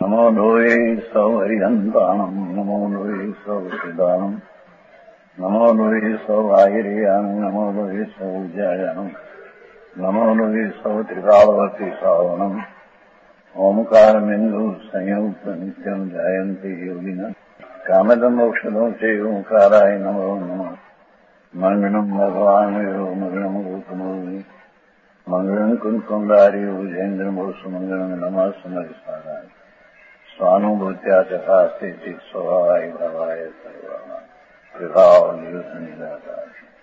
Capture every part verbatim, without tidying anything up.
नमो लोये सौहरिहन्ताणम् नमो लोये सौहृदानम् नमो लोये सौभागिर्यानम् नमो लोये सौज्यायानम् नमो लोये सौत्रिकालवर्ति सावनम् ओंकारमिन्दु संयुक्त नित्यम् जायन्ति योगिनः कामदम् औषधम् च ओंकाराय नमो नमः मंगलम् भगवान् यो मंगलम् गौतमोऽग्नि मंगलम् कुन्कुण्डारि भुजेन्द्रमोसु मंगलम् नमः समरिसाराय स्वानुभूत्या चकास्ते स्वभावाय भावाय सर्वाणां विभाव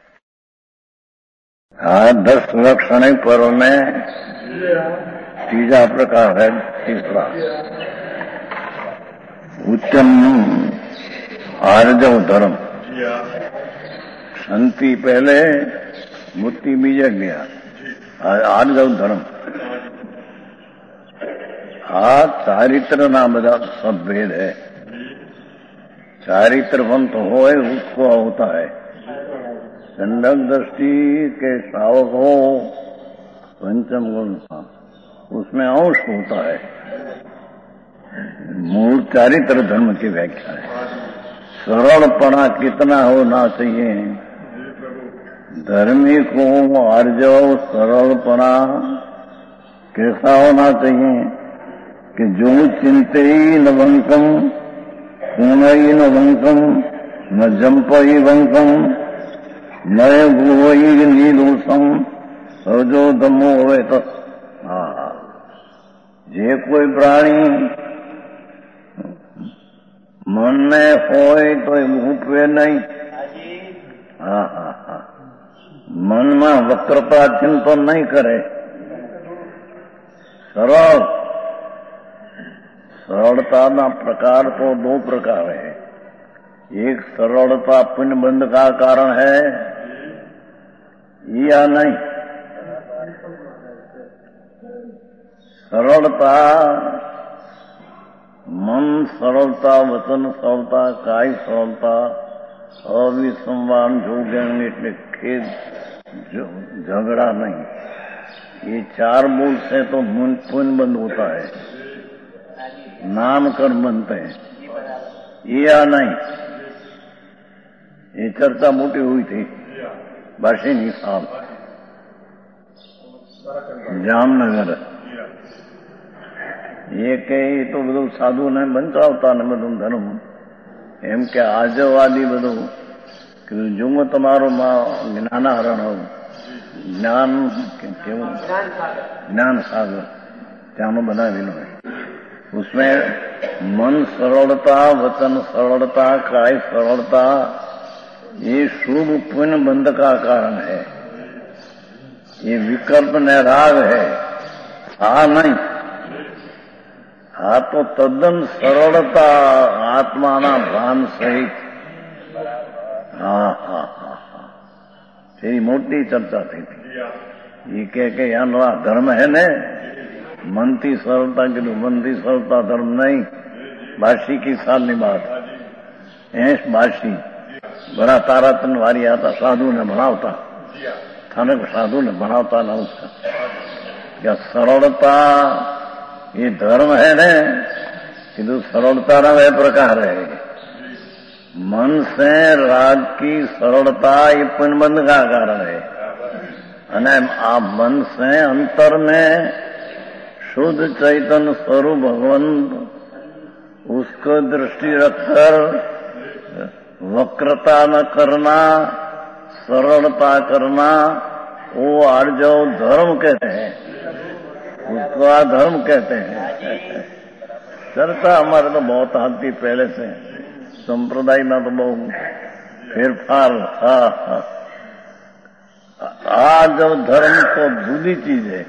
हाँ दस लक्षणिक पर्व में तीसरा प्रकार है तीसरा उत्तम आर्जव धर्म शांति पहले मुक्ति बीजे गया आर्जव धर्म आ चारित्र ना बदा सब भेद है चारित्रवंत हो उसको होता है दंडक दृष्टि के श्रावक हो पंचम गुण उसमें अंश होता है मूल चारित्र धर्म की व्याख्या है सरलपना कितना होना चाहिए धर्मी को आर्जव सरलपना कैसा होना चाहिए कि जो चिंते ही न वंकम पूर्ण ही न वंकम न जंप ही वंकम न भूव ही नीलूसम सजो दमो हो तो जे कोई प्राणी मन ने होय तो भूपे नहीं हाँ हाँ हाँ मन में वक्रता चिंतन नहीं करे सरल सरलता ना प्रकार तो दो प्रकार है एक सरलता पुण्य बंध का कारण है या नहीं सरलता मन सरलता वचन सरलता काय सरलता अविसंवान जोगण એટલે खेद झगड़ा नहीं ये चार मूल से तो पुण्य बंद होता है नाम कर्म बनते हैं या नहीं ये चर्चा मोटी हुई थी बाशिनी साहब जामनगर ये कही तो બધું સાધુ ને બંચાવતા ને બધું ધર્મ એમ કે આજવાદી બધું કે જો તમારો જ્ઞાનાહરણ હોવું જ્ઞાન કેવું જ્ઞાન સાગર ત્યાંનું બનાવેલું હોય उसमें मन सरलता वचन सरलता काय सरलता ये शुभ पुण्य बंध का कारण है ये विकल्प निराग है हा नहीं हा तो तद्दन सरलता आत्मा ना भान सहित हाँ हाँ हाँ हाँ तेरी मोटी चर्चा थी थी ये कह के यहाँ धर्म है ने मन की सरलता के लिए मन की सरलता धर्म नहीं बाशी की साल की बात ऐश बाशी बड़ा तारातन वारी आता साधु ने बनावता थाने को साधु ने बनावता ना उसका क्या सरलता ये धर्म है ने कि तो सरलता ना वह प्रकार है मन से राग की सरलता ये पुण्यबंध का कारण है अने आप मन से अंतर में शुद्ध चैतन्य स्वरूप भगवान उसको दृष्टि रखकर वक्रता न करना सरलता करना वो आर्जव धर्म कहते हैं उसको अधर्म कहते हैं चर्चा हमारे तो बहुत आती पहले से संप्रदाय में तो बहुत फेरफार हा हा आर्जव धर्म तो जुदी चीज है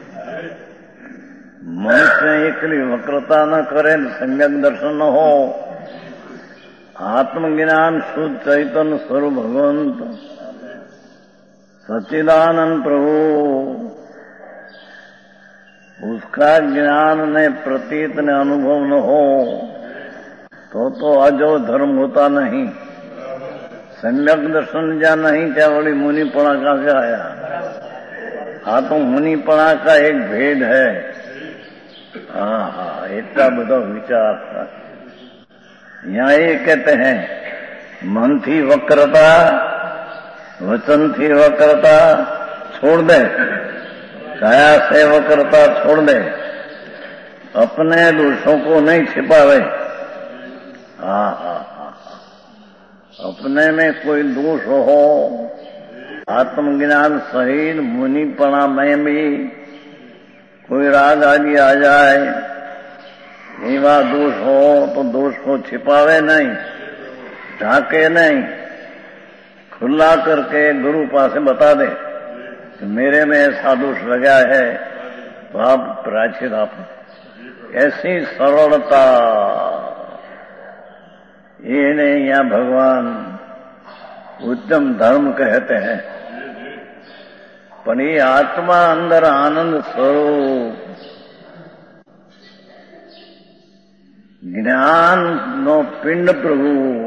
मनुष्य एकली वक्रता न करे सम्यक दर्शन न हो आत्मज्ञान शुद्ध चैतन्य स्वरूप भगवंत सच्चिदानंद प्रभु उसका ज्ञान ने प्रतीत ने अनुभव न हो तो तो अजो धर्म होता नहीं सम्यक दर्शन जा नहीं क्या बड़ी मुनिपणा का क्या आया हाँ तो मुनिपणा का एक भेद है હા હા એટલા બધો વિચાર. यहाँ ये कहते हैं मन थी वक्रता, वचन थी वक्रता छोड़ दे, काया से वक्रता छोड़ दे, अपने दोषों को नहीं छिपावे. हाँ हाँ हाँ अपने में कोई दोष हो, आत्मज्ञान सहित मुनिपणा में भी कोई राग आदि आ जाए, एवा दोष हो तो दोष को छिपावे नहीं, ढाके नहीं, खुला करके गुरु पास बता दे कि मेरे में ऐसा दोष लगा है तो आप प्रायश्चित आप. ऐसी सरलता ये नहीं यहाँ भगवान उत्तम धर्म कहते हैं. पर ये आत्मा अंदर आनंद स्वरूप ज्ञान नो पिंड प्रभु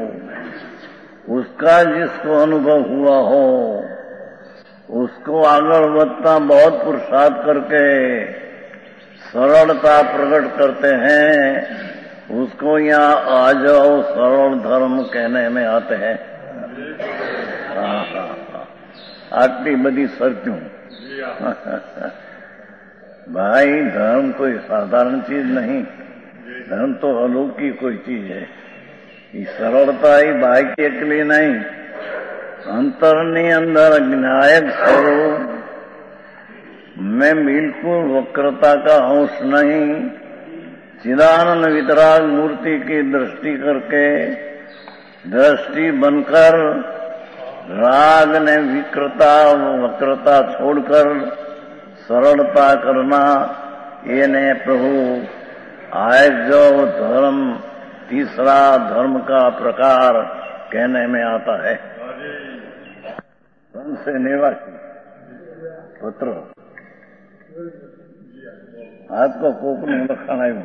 उसका जिसको अनुभव हुआ हो उसको आगे बढ़ता बहुत पुरुषार्थ करके सरलता प्रकट करते हैं. उसको यहाँ आ जाओ सरल धर्म कहने में आते हैं. हाँ हाँ आटली बड़ी शर्तें. भाई धर्म कोई साधारण चीज नहीं, धर्म तो अलौकिक कोई चीज है. ये सरलता ही बाकी अकेली नहीं, अंतरनी अंदर ज्ञायक स्वरूप में बिल्कुल वक्रता का अंश नहीं, चिदानंद वितराग मूर्ति की दृष्टि करके दृष्टि बनकर राग ने विकृता वक्रता छोड़कर सरलता करना, ये ने प्रभु आए जो धर्म तीसरा धर्म का प्रकार कहने में आता है. वन से निवासी पुत्र आपको कोकનું લખાણ આવ્યું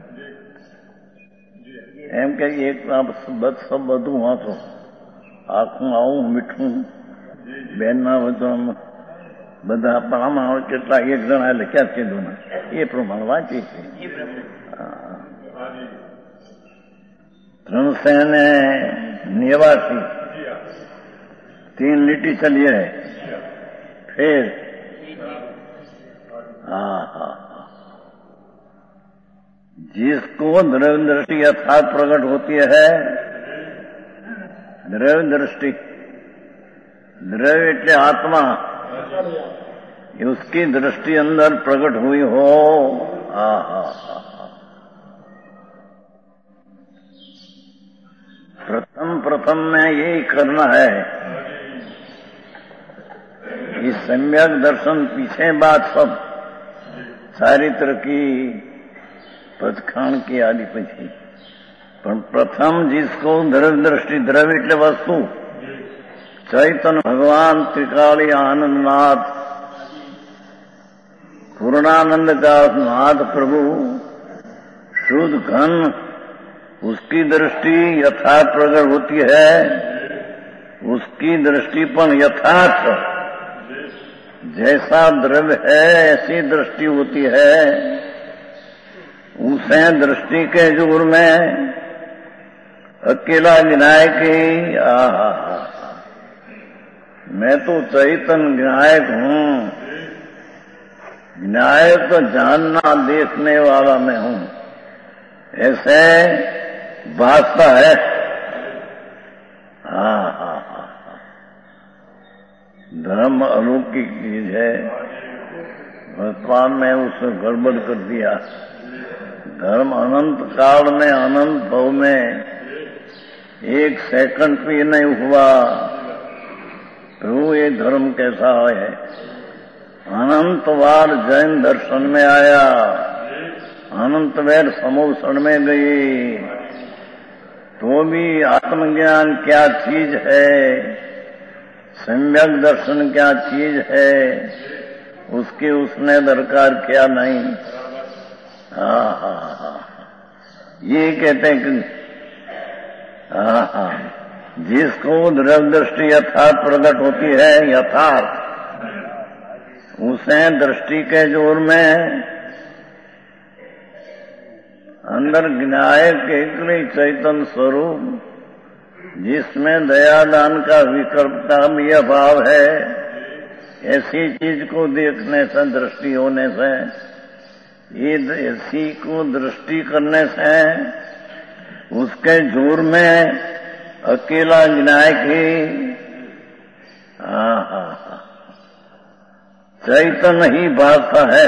એમ કે એક सब બધું વાંચો, આખું આવું મીઠું બેનના વચન બધા પણ આમાં કેટલા એક જણા લખ્યા જ કીધું ને એ પ્રમાણે વાંચી છે. ત્રણસો ને નેવાસી तीन लिटी चलिए है फिर. हाँ हाँ जिसको द्रव्य दृष्टि यथार्थ प्रकट होती है, द्रव्य दृष्टि द्रव्य એટલે आत्मा, उसकी दृष्टि अंदर प्रकट हुई हो. हाँ हाँ हाँ प्रथम प्रथम में यही करना है. इस सम्यक दर्शन पीछे बात सब चारित्र की पदखाण की आदि पीछे, पर प्रथम जिसको द्रव्य दृष्टि द्रव्य એટલે वस्तु चैतन्य भगवान त्रिकाली आनंदनाथ पूर्णानंद का नाथ प्रभु शुद्ध घन, उसकी दृष्टि यथार्थ प्रकट होती है. उसकी दृष्टि पर यथार्थ जैसा द्रव्य है ऐसी दृष्टि होती है. उसे दृष्टि के जोर में अकेला विनायक ही आहा मैं तो चैतन्य विनायक हूँ, विनायक तो जानना देखने वाला मैं हूँ, ऐसे भाषा है. हाँ हाँ हाँ धर्म अलौकिक चीज है. वर्तमान में उसने गड़बड़ कर दिया. धर्म अनंत काल में अनंत भव में एक सेकंड भी नहीं हुआ. प्रभु ये धर्म कैसा है? अनंत बार जैन दर्शन में आया, अनंत बार समोषण में गई, तो भी आत्मज्ञान क्या चीज है, सम्यक दर्शन क्या चीज है, उसकी उसने दरकार किया नहीं. हाँ हाँ हाँ ये कहते हैं कि हाँ हाँ जिसको द्रव्य दृष्टि यथार्थ प्रकट होती है, यथार्थ उसे दृष्टि के जोर में अंदर विनायक एकली चैतन्य स्वरूप जिसमें दयादान का विकल्प का भी अभाव है, ऐसी चीज को देखने से, दृष्टि होने से, ये ऐसी को दृष्टि करने से उसके जोर में अकेला विनायक ही चैतन्य ही भाषा है।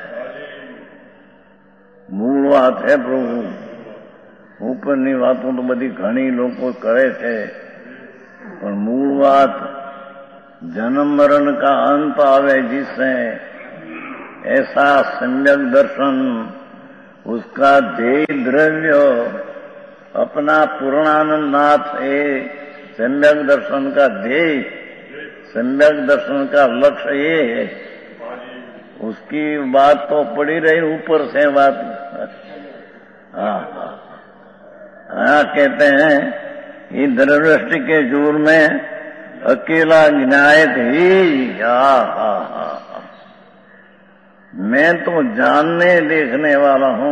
मूल बात है प्रभु। ऊपરની વાતો તો બધી ઘણી લોકો કરે છે, પણ મૂળ વાત जन्म मरण का अंत आवे जिससे ऐसा सम्यक दर्शन, उसका ध्येय द्रव्य अपना पूर्णानंद नाथ है। सम्यक दर्शन का ध्येय, सम्यक दर्शन का लक्ष्य ये है। उसकी बात तो पड़ी रही ऊपर से बात। हाँ हाँ कहते हैं ये दृष्टि के जोर में अकेला विनायक ही। हा हा हा मैं तो जानने देखने वाला हूँ,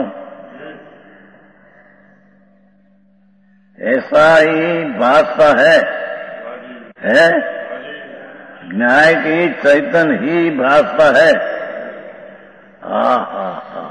ऐसा ही भाषा है है विनायक ही चैतन्य ही भाषा है। हा हा हा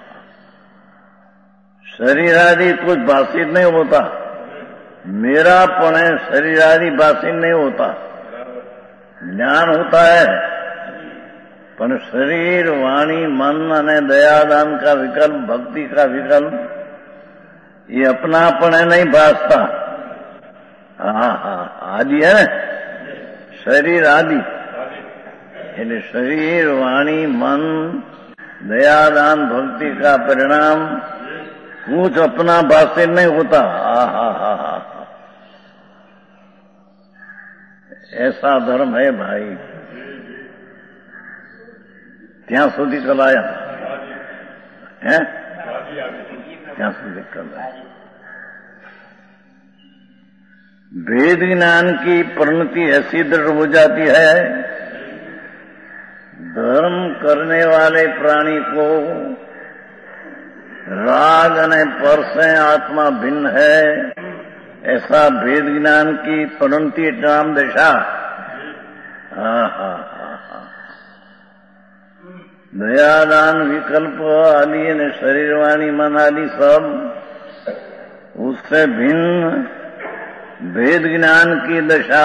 शरीर आदि कुछ भाषित नहीं होता, मेरा पण शरीर आदि भाषित नहीं होता। ज्ञान होता है, पर शरीर वाणी मन अने दयादान का विकल्प, भक्ति का विकल्प, ये अपनापण नहीं भासता। हाँ हाँ आदि है ना, शरीर आदि એટલે शरीर वाणी मन दयादान भक्ति का परिणाम कुछ अपना भाषित नहीं होता। हा हा हा हा ऐसा धर्म है भाई। ત્યાં સુધી કલાયા है ત્યાં સુધી કલાયા। भेद ज्ञान की परिणति ऐसी दृढ़ हो जाती है, धर्म करने वाले प्राणी को राग अने पर से आत्मा भिन्न है, ऐसा भेद ज्ञान की परिणति नाम दशा। हाँ हाँ हाँ हाँ दयादान विकल्प आदि ने शरीर वाणी मन आदि सब उससे भिन्न भेद ज्ञान की दशा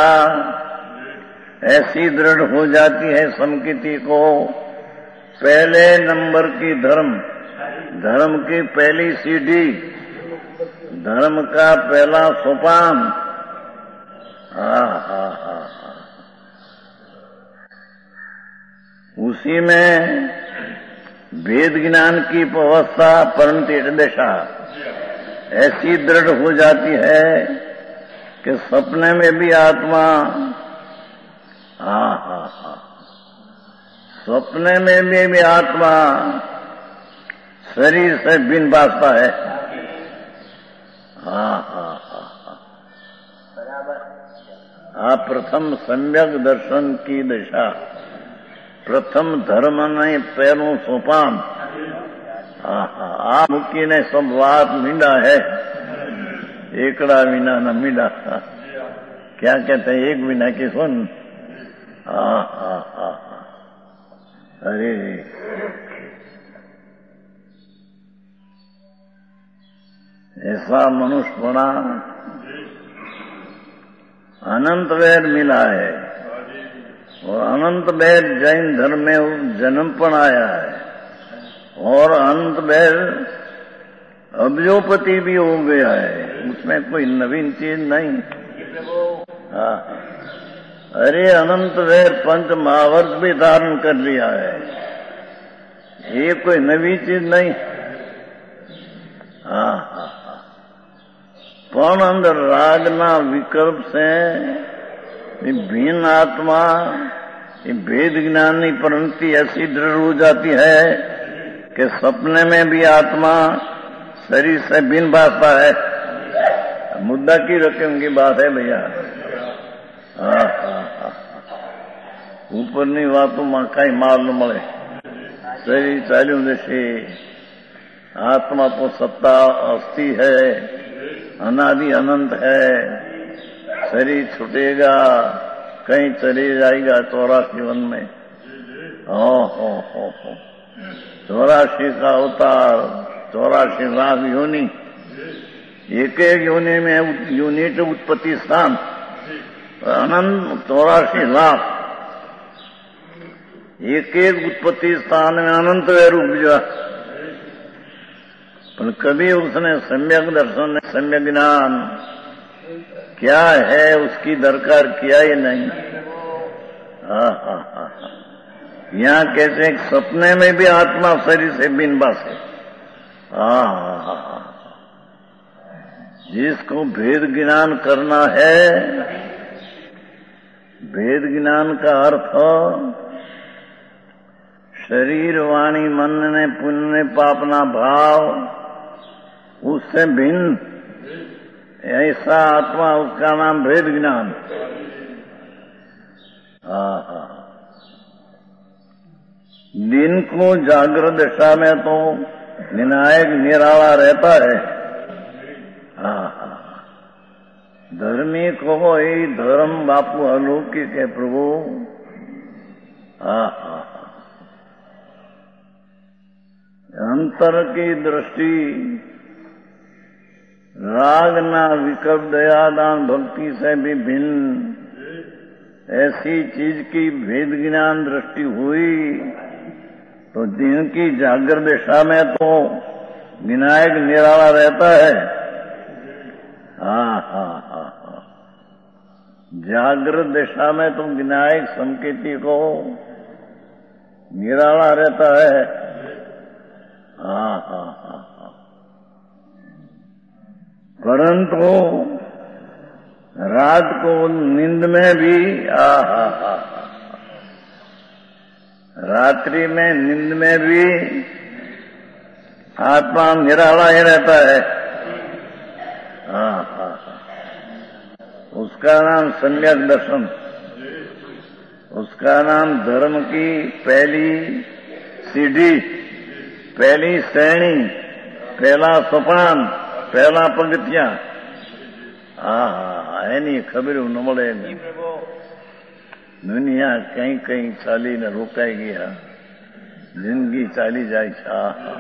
ऐसी दृढ़ हो जाती है समकिति को। पहले नंबर की धर्म, धर्म की पहली सीढ़ी, धर्म का पहला सोपान। हा हा हा उसी में भेद ज्ञान की अवस्था परिणति दशा ऐसी दृढ़ हो जाती है कि सपने में भी आत्मा, हा हा हा सपने में भी, भी आत्मा शरीर से भिन्न भासता है। हा हा हा आ प्रथम सम्यक दर्शन की दशा, प्रथम धर्म ने पहलू सोपान। आ મૂકીને सब बात मींडा है, एकड़ा विना न मींडा। क्या कहते हैं, एक विना की सुन। हा हा हा अरे ऐसा मनुष्यपना अनंत वेद मिला है, और अनंत वेद जैन धर्म में जन्म पण आया है, और अनंत वेद अब्जोपति भी हो गया है, उसमें कोई नवीन चीज नहीं। हाँ अरे अनंत वेद पंच महावर्ष भी धारण कर लिया है, ये कोई नवी चीज नहीं। हाँ हाँ पण अंदर रागना विकल्प से भिन्न आत्मा भेद ज्ञान की परिणति ऐसी दृढ़ हो जाती है कि सपने में भी आत्मा शरीर से भिन्न भासता है। मुद्दा की रकम की बात है भैया। हाँ हाँ हाँ ऊपरनी वातों में कई माल न મળે, शरीर चाल्યું जैसे आत्मा तो सत्ता अस्थि है, अनादि अनंत है। शरीर छूटेगा, कहीं चले जाएगा चौरासी वन में। हो हो हो हो चौरासी का अवतार, चौरासी लाख योनि, एक एक योनि में यूनिट उत्पत्ति स्थान, अनंत चौरासी लाख, एक एक उत्पत्ति स्थान में अनंत रूप जो। पर कभी उसने सम्यक दर्शन, सम्यक ज्ञान क्या है उसकी दरकार किया ही नहीं। हा हा हा यहाँ कैसे सपने में भी आत्मा शरीर से बिन बासे। हा हा हा जिसको भेद ज्ञान करना है, भेद ज्ञान का अर्थ शरीर वाणी मन ने पुण्य पापना भाव उससे भिन्न ऐसा आत्मा, उसका नाम भेद ज्ञान। हाँ हाँ दिन को जागृत दशा में तो विनायक निराला रहता है। हाँ हाँ धर्मी को ही धर्म बापू अलौकिक है प्रभु। हाँ हाँ अंतर की दृष्टि राग ना विकल्प दयादान भक्ति से भी भिन्न ऐसी चीज की भेद ज्ञान दृष्टि हुई तो दिन की जागृत दशा में तो विनायक निराला रहता है। हाँ हाँ हाँ हाँ जागृत दशा में तो विनायक संकेती को निराला रहता है। हाँ हाँ हाँ हाँ परंतु रात को नींद में भी आ हा हा रात्रि में नींद में भी आत्मा निराला ही रहता है। हाँ हाँ हाँ उसका नाम सम्यक दर्शन, उसका नाम धर्म की पहली सीढ़ी, पहली श्रेणी, पहला सोपान, पहला पंक्तियां। હા એની ખબર ન મળે નહીં। દુનિયા કઈ કઈ ચાલીને રોકાઈ ગયા, જિંદગી ચાલી જાય છે।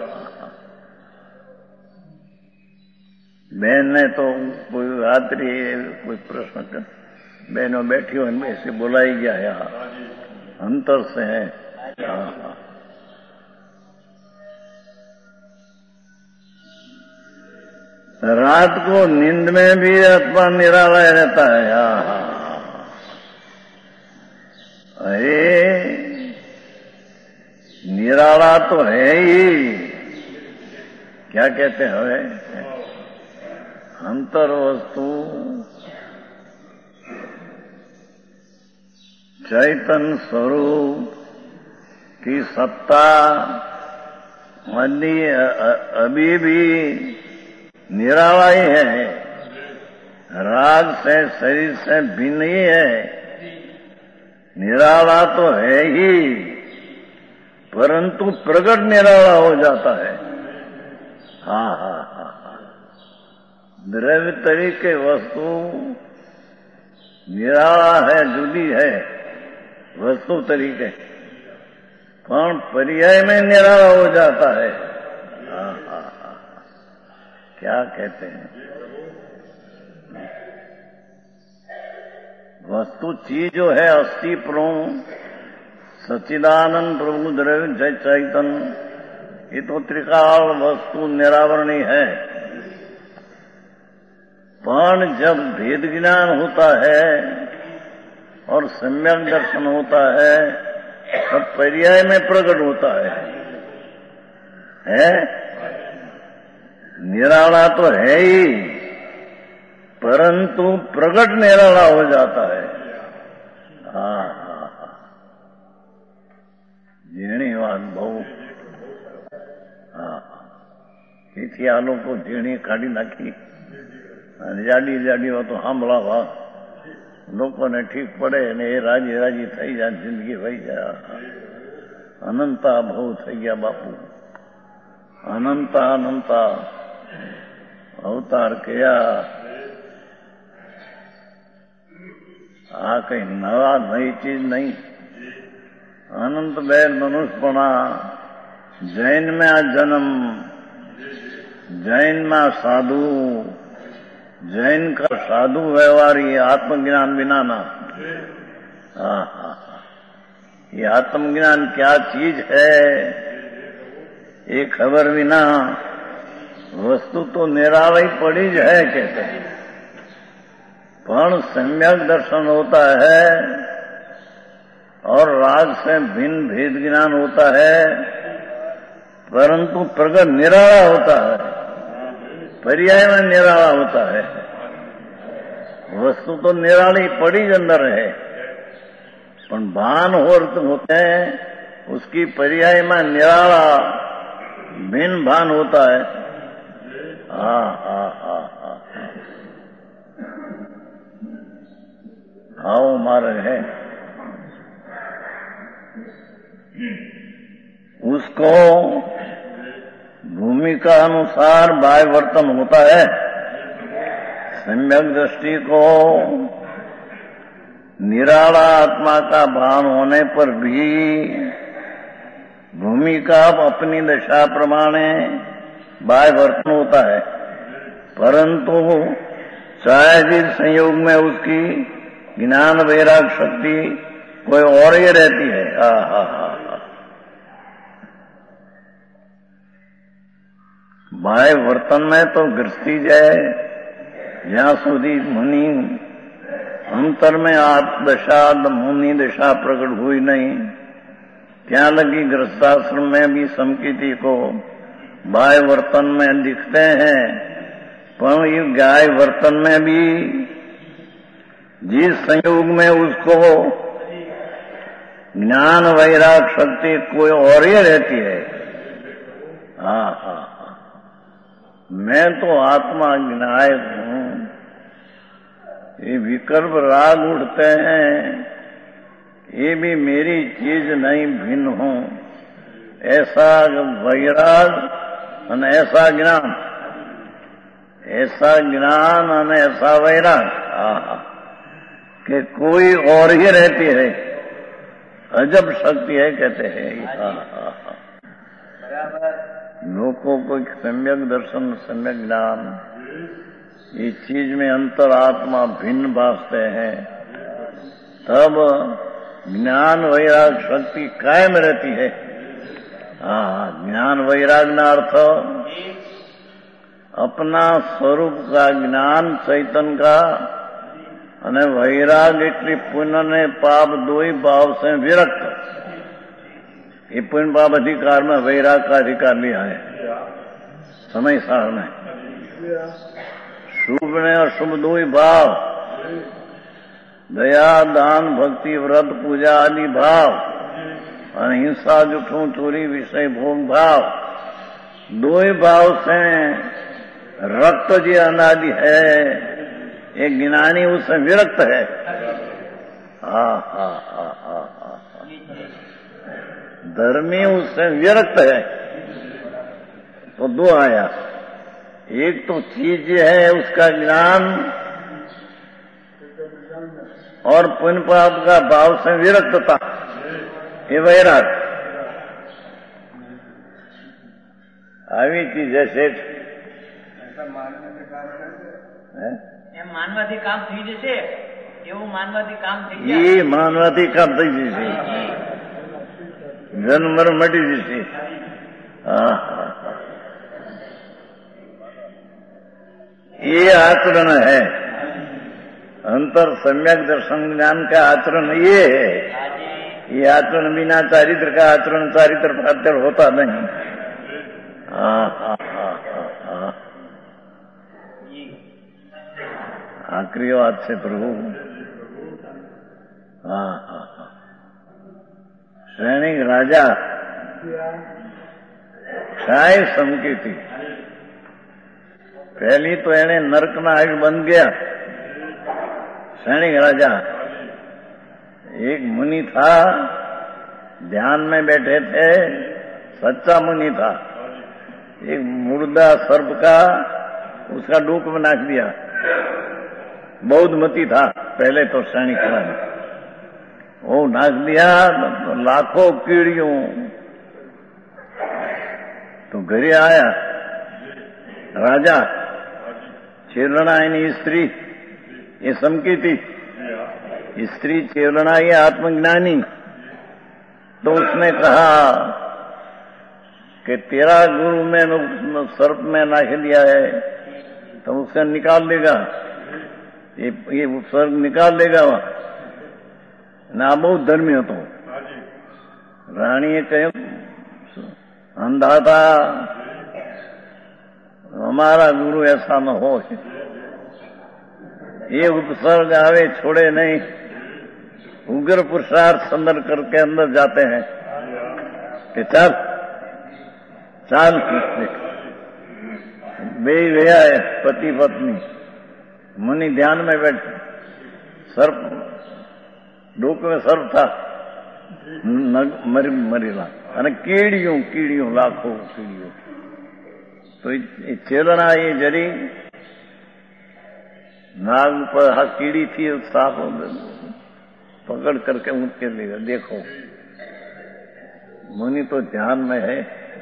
બેન ને તો કોઈ રાત્રિ કોઈ પ્રશ્ન કર, બહેનો बैठी हो ऐसे बुलाई गया है, अंतर से है। हाँ हाँ रात को नींद में भी आत्मा निराला रहता है। हाँ हाँ अरे निराला तो है ही, क्या कहते हैं अंतर वस्तु चैतन्य स्वरूप की सत्ता अभी भी निराला ही है, राग से शरीर से भिन्न ही है। निराला तो है ही परंतु प्रकट निराला हो जाता है। हाँ हाँ हाँ हाँ द्रव्य तरीके वस्तु निराला है, जुदी है वस्तु तरीके, पण पर्याय में निराला हो जाता है। हाँ हाँ क्या कहते हैं वस्तु चीज जो है अस्थि प्रोम सच्चिदानंद प्रभु द्रव्य जय चैतन्य, ये तो त्रिकाल वस्तु निरावरणी है। पण जब भेद ज्ञान होता है और सम्यक दर्शन होता है तब पर्याय में प्रकट होता है, है? निराला तो है ही परंतु प्रकट निराला हो जाता है। हाँ हाँ हाँ झीणी बात बहु। हाँ તેથી આ લોકો ઝીણી કાઢી નાખી અને જાડી જાડી વાતો સાંભળાવા લોકોને ઠીક પડે અને એ રાજી રાજી થઈ જાય, જિંદગી વહી જાય। અનંતા બહુ થઈ ગયા બાપુ। अनंत अनंत अवतार किया। आ कहीं नवा नई चीज नहीं। अनंत बैर मनुष्यपणा, जैन में आ जन्म, जैन में साधु, जैन का साधु व्यवहार, ये आत्मज्ञान बिना ना। हाँ, ये आत्मज्ञान क्या चीज है ये खबर बिना वस्तु तो निराला ही पड़ी ज है कहते हैं। पण सम्यक दर्शन होता है और राग से भिन्न भेद ज्ञान होता है, परंतु प्रगट निराला होता है, पर्याय में निराला होता है। वस्तु तो निराली पड़ी ज अंदर है, पण भान होते हैं उसकी पर्याय में निराला भिन्न भान होता है। हा हा हा हा आओ मार्ग है। उसको भूमि का अनुसार बाह्य वर्तन होता है। सम्यक दृष्टि को निराला आत्मा का भान होने पर भी भूमि का अपनी दशा प्रमाणे बाह्य वर्तन होता है, परंतु शायद संयोग में उसकी ज्ञान वैराग शक्ति कोई और ही रहती है। हा हा हा बाह्य वर्तन में तो गृहस्थी जाए ज्યાં સુધી मुनि अंतर में आत्मदशा मुनि दशा प्रकट हुई नहीं, ત્યાં लगी गृहस्थाश्रम में भी समकिति को बाह्य वर्तन में दिखते हैं, पर ये गाय वर्तन में भी जिस संयोग में उसको ज्ञान वैराग शक्ति कोई और ही रहती है। हा हा हा मैं तो आत्मा ज्ञायक हूं, ये विकल्प राग उठते हैं, ये भी मेरी चीज नहीं, भिन्न हूं, ऐसा वैराग और ऐसा ज्ञान, ऐसा ज्ञान और ऐसा वैराग कि कोई और ही रहती है, अजब शक्ति है कहते हैं। लोगों को सम्यक दर्शन, सम्यक ज्ञान, ये चीज में अंतरात्मा भिन्न भासते हैं, तब ज्ञान वैराग शक्ति कायम रहती है। हाँ, ज्ञान वैराग ना अर्थ अपना स्वरूप का ज्ञान चैतन का અને વૈરાગ એટલે પુણ્ય ને પાપ દોય ભાવ से विरक्त। ये पुण्य पाप अधिकार में वैराग का अधिकार लिया है समय सार में। शुभ ने अशुभ दो ही भाव, दया दान भक्ति व्रत पूजा आदि भाव, अहिंसा जुठू चोरी विषय भोग भाव, दो ही भाव से रक्त जी अनादि है, एक ज्ञानी उससे विरक्त है। हा हा हा हा हा धर्मी उससे विरक्त है। तो दो आया, एक तो चीज है उसका ज्ञान और पुण्य पाप का भाव से विरक्तता, ये वैराग। આવી ચીજ હશે એમ માનવાથી કામ થઈ જશે, એવું માનવાથી કામ થઈ જાય, એ માનવાથી કામ થઈ જશે, જન્મ મરણ મટી જશે। હા હા ये आचरण है, अंतर सम्यक दर्शन ज्ञान का आचरण ये है। ये आचरण बिना चारित्र का आचरण चारित्र प्राप्त होता नहीं। हाँ हाँ हाँ हाँ हाँ आखिरी बात से प्रभु। हाँ हाँ हाँ सैनिक राजा क्षाय समकी थी। पहली तो एने नरक ना आग बन गया। सैनिक राजा एक मुनि था, ध्यान में बैठे थे, सच्चा मुनि था। एक मुर्दा सर्प का उसका डूक में नाच दिया। बौद्ध मती था पहले तो सैनी खड़ा वो नाच दिया तो लाखों कीड़ियों। तो घरे आया राजा, चेरणायनी स्त्री ये समकी थी, स्त्री चेवलना ये आत्मज्ञानी। तो उसने कहा कि तेरा गुरु में सर्प में नाख दिया है तो उसे निकाल देगा, ये ये सर्प निकाल देगा वहां ना। बहुत धर्मी हो तो रानी कहे अंधा था, हमारा गुरु ऐसा न हो, ये उपसर्ग आवे छोड़े नहीं, उग्र पुरुषार्थ अंदर करके अंदर जाते हैं कि चल चाल बे गया है पति पत्नी, मुनि ध्यान में बैठे, सर्प डोक में सर्प था मरी मरीला અને કીડીઓ કીડીઓ લાખો કીડીઓ। तो ये चेलना ये जरी नाग पर हा कीड़ी थी साफ पकड़ करके ऊँच के ले गया। देखो मुनि तो ध्यान में है,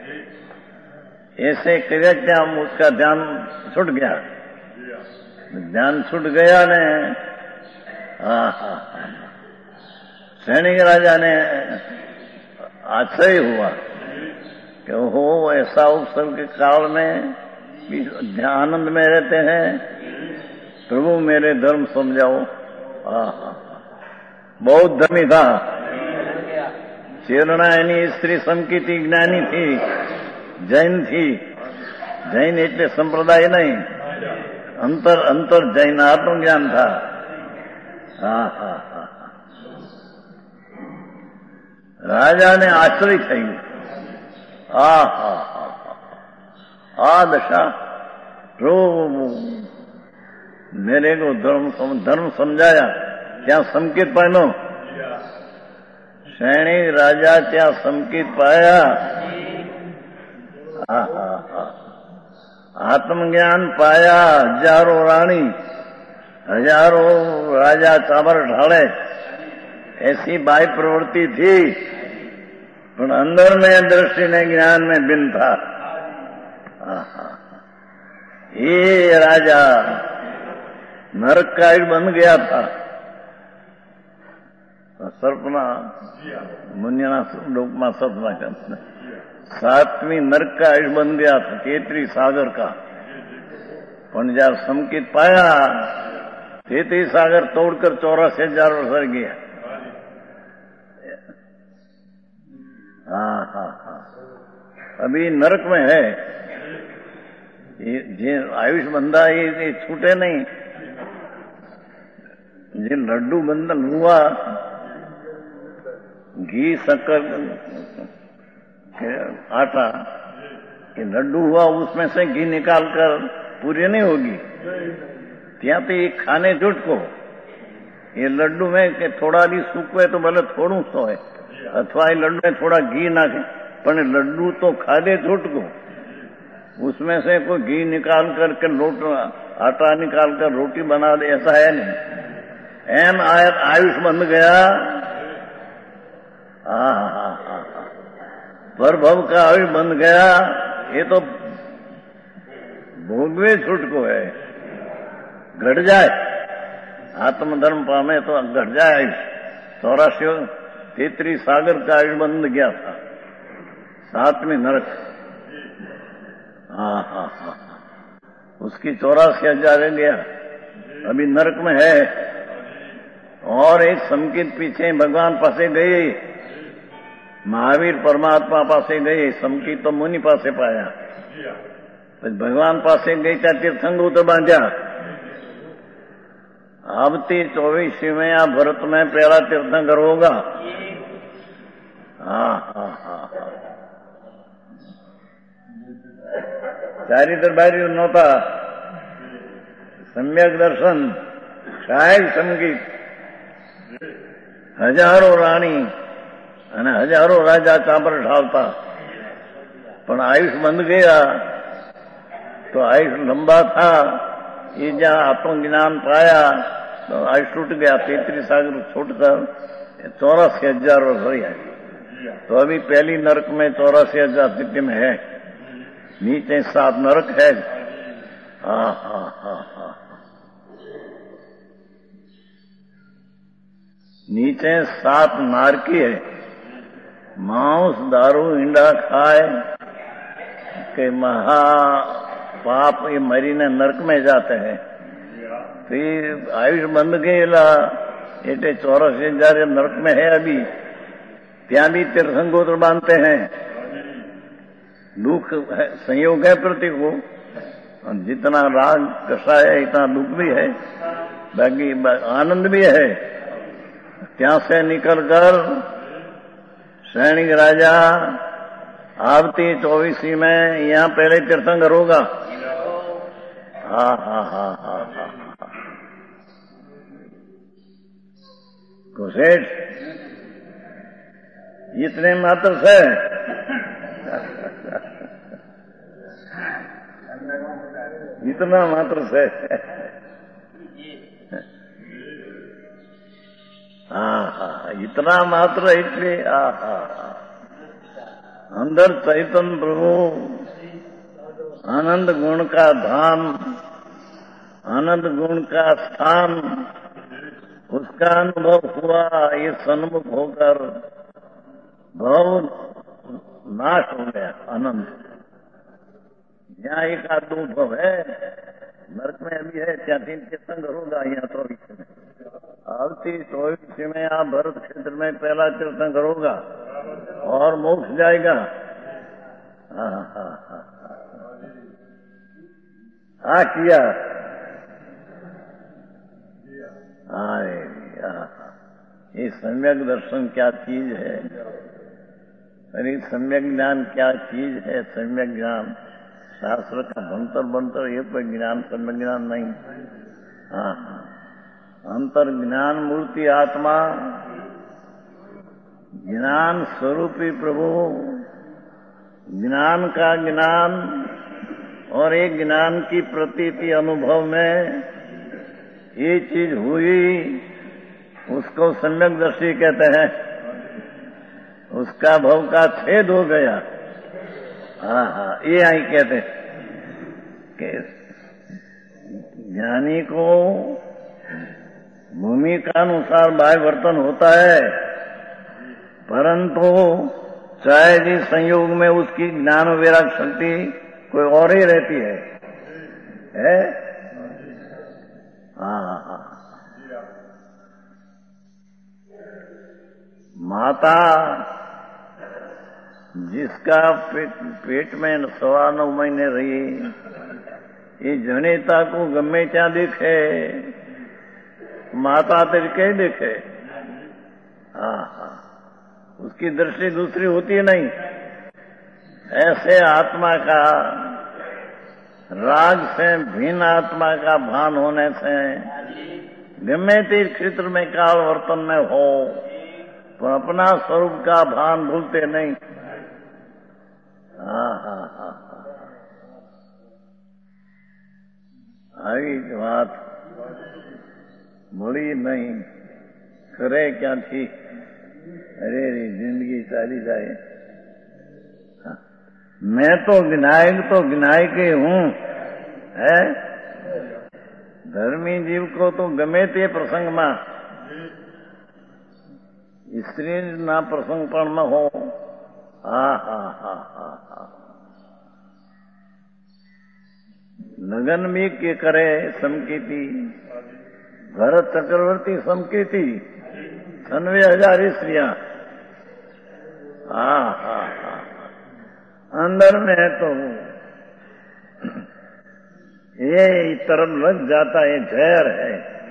ऐसे करे क्या उसका ध्यान छूट गया, ध्यान छूट गया ने। हाँ हाँ सैनिक राजा ने आश्चर्य हुआ कि हो ऐसा अवसर के काल में ध्यान आनंद में रहते हैं, प्रभु मेरे धर्म समझाओ। हाँ बहुत धर्मी था, चेरणायनी स्त्री समकीती ज्ञानी थी, जैन थी। जैन એટલે संप्रदाय नहीं, अंतर अंतर जैन आत्मज्ञान था। हाँ हाँ हाँ राजा ने आश्चर्य થઈ आ हा हा आ दशा प्रभु मेरे को धर्म धर्म समझाया। क्या संकेत पानो सैनिक राजा क्या संकेत पाया। आत्मज्ञान पाया। हजारों रानी हजारों राजा चाबर ढाले, ऐसी बाह्य प्रवृत्ति थी पर अंदर में दृष्टि ने ज्ञान में भिन्न था। ये राजा नरक का बन गया था। सर्पना मुनिया लोक में सपना करते सातवीं नरक का आयुष बन गया था, तेतरी सागर का। पण जब संकेत पाया तेतरी सागर तोड़कर चौरासी हजार वर्ष गया। हाँ हाँ हाँ अभी नरक में है। ये जे आयुष बंधा ये, ये छूटे नहीं। जे लड्डू बंधन हुआ घी शक्कर आटा ये लड्डू हुआ, उसमें से घी निकाल कर पूरी नहीं होगी। ત્યાં तो ये खाने जुट को ये लड्डू में के थोड़ा भी सूखवे तो भले थोड़ू सो है, अथवा ये लड्डू में थोड़ा घी नाखे, पर लड्डू तो खादे झूठ को। उसमें से कोई घी निकाल करके लोट आटा निकाल कर रोटी बना दे, ऐसा है नहीं। एम आयुष बन गया। हाँ हाँ हाँ पर भव का आयुष बन गया। ये तो भोगवे छूट को है, घट जाए आत्मधर्म पामे तो घट जाए आयुष। चौरासी तेतरी सागर का आयुष बंद गया था, सातवीं नरक। हाँ हाँ हाँ उसकी चौरासी हजार गया, अभी नरक में है। और एक संकेत पीछे भगवान पासे गए, महावीर परमात्मा पासे गए। संकेत तो मुनि पासे पाया, भगवान पासे गई त्या तीर्थंग तो बांध्या। आवती चौबीसवीं आ भरत में पहला तीर्थंकर होगा। हाँ हाँ हाँ हाँ चारी दरबारी नौता सम्यक दर्शन शाही संगीत हजारों रानी અને હજારો રાજા ચાબર ઢાલતા, પણ આયુષ બંધ ગયા तो आयुष लंबा था, ये जहाँ आत्मज्ञान पाया तो आयुष टूट गया, तैतीस सागर छोड़कर चौरासी हजार वर्ष हो गया। तो अभी पहली नरक में चौरासी हजार स्थिति में है, नीचे सात नरक है। हा हा हा हा नीचे सात नारकी है, मांस दारू ईंडा खाए के महा पाप ये मरीने नरक में जाते हैं। फिर आयुष बंद गયેલા એટલે ચોરાસી हजार नरक में है अभी, ત્યાં भी तीर्थंगोत्र बांधते हैं। दुख है, संयोग है प्रति को, जितना राग कषा है इतना दुख भी है, बाकी आनंद भी है। ત્યાં से निकलकर सैनिक राजा आवती चौबीसी में यहाँ पहले तीर्थंकर होगा। हा हा हा हा हा कुशेष इतने मात्र से इतना मात्र से हा हा इतना मात्र इसलिए हा हा अंदर चैतन्य प्रभु आनंद गुण का धाम, आनंद गुण का स्थान, उसका अनुभव हुआ। ये सन्मुख होकर भव नाश हो गया, आनंद। यहाँ एक अनुभव है, नरक में अभी है, क्या तीन तीर्थंकर होगा यहाँ चौबीस में, आवती चौबीस में यहाँ भरत क्षेत्र में पहला तीर्थंकर होगा और मोक्ष जाएगा। हाँ हाँ हाँ हाँ किया। अरे ये सम्यक दर्शन क्या चीज है, अरे सम्यक ज्ञान क्या चीज है। सम्यक ज्ञान शास्त्र का बनतर बनतर ये कोई ज्ञान सम्यक ज्ञान नहीं। हाँ अंतर ज्ञान मूर्ति आत्मा, ज्ञान स्वरूपी प्रभु, ज्ञान का ज्ञान और एक ज्ञान की प्रतीति अनुभव में ये चीज हुई, उसको सम्यक दृष्टि कहते हैं। उसका भव का छेद हो गया। हाँ हाँ ये आई कहते कि ज्ञानी को भूमि का अनुसार बाह्य वर्तन होता है, परंतु चाहे जिस संयोग में उसकी ज्ञान वैराग शक्ति कोई और ही रहती है, है? हाँ हाँ माता जिसका पेट, पेट में सवा नौ महीने रही, ये जनेता को गमे क्या देखे, माता तरीके देखे। हाँ हाँ उसकी दृष्टि दूसरी होती नहीं। ऐसे आत्मा का राग से भिन्न आत्मा का भान होने से गमे तीर क्षेत्र में काल वर्तन में हो, तो अपना स्वरूप का भान भूलते नहीं। हाँ हाँ हाँ आई बात बोली नहीं, करे क्या थी। अरे रे जिंदगी सारी जाए। हाँ। मैं तो विनायक तो विनायक ही हूँ, है धर्मी जीव को तो गमे ते प्रसंग में स्त्री ना प्रसंग पण न हो। हा हा हा हा हा लगन में के करे समकीती, भरत चक्रवर्ती समकीती, सनवे हजार स्त्रियां। हा हा हा अंदर में तो ये तरफ लग जाता है, जहर है।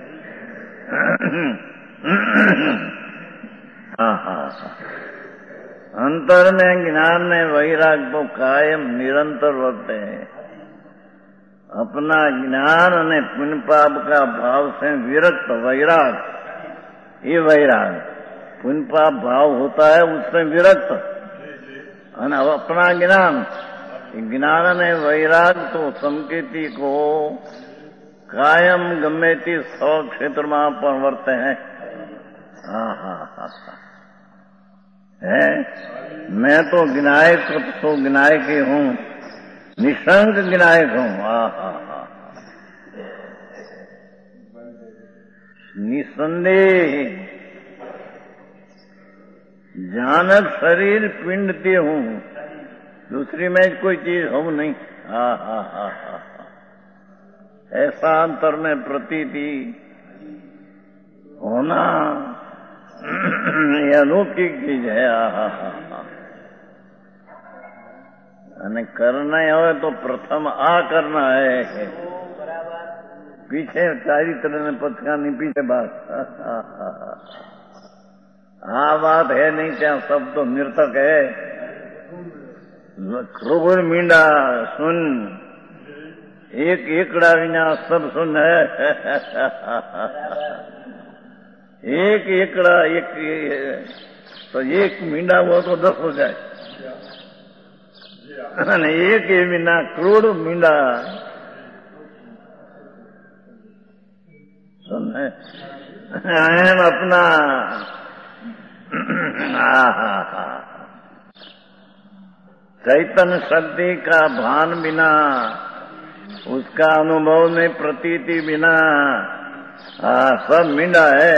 हाँ हाँ अंतर में ज्ञान में वैराग तो कायम निरंतर वर्ते हैं। अपना ज्ञान અને पुण्य पाप का भाव से विरक्त वैराग, ये वैराग पुण्य पाप भाव होता है उससे विरक्त, और अपना ज्ञान જ્ઞાન અને વૈરાગ તો સંકેતી કો કાયમ ગમે તે સૌ ક્ષેત્રમાં પણ વર્તે हैं। हाँ हाँ हाँ है। मैं तो विनायक तो विनायक ही हूँ, निशंक विनायक हूँ। हाँ हाँ हाँ निसंदेह जानक शरीर पिंड ते हूँ, दूसरी में कोई चीज हूँ नहीं। हाँ हाँ हाँ हाँ ऐसा अंतर में प्रतीति होना ये अलौकिक चीज है। हाँ हाँ हाँ અને करना हो तो प्रथम आ करना है, पीछे चारित्र ने पथकानी पीछे बात। हाँ बात है नहीं, क्या सब तो नृतक है। क्रूर मींडा सुन, एक एकड़ा विना सब सुन है। एक एकड़ा एक तो एक मींडा हुआ तो दस हो जाए, एक ही बिना करोड़ मींडा सुन है। अपना चैतन्य शक्ति का भान बिना, उसका अनुभव में प्रतीति बिना आ, सब मींडा है।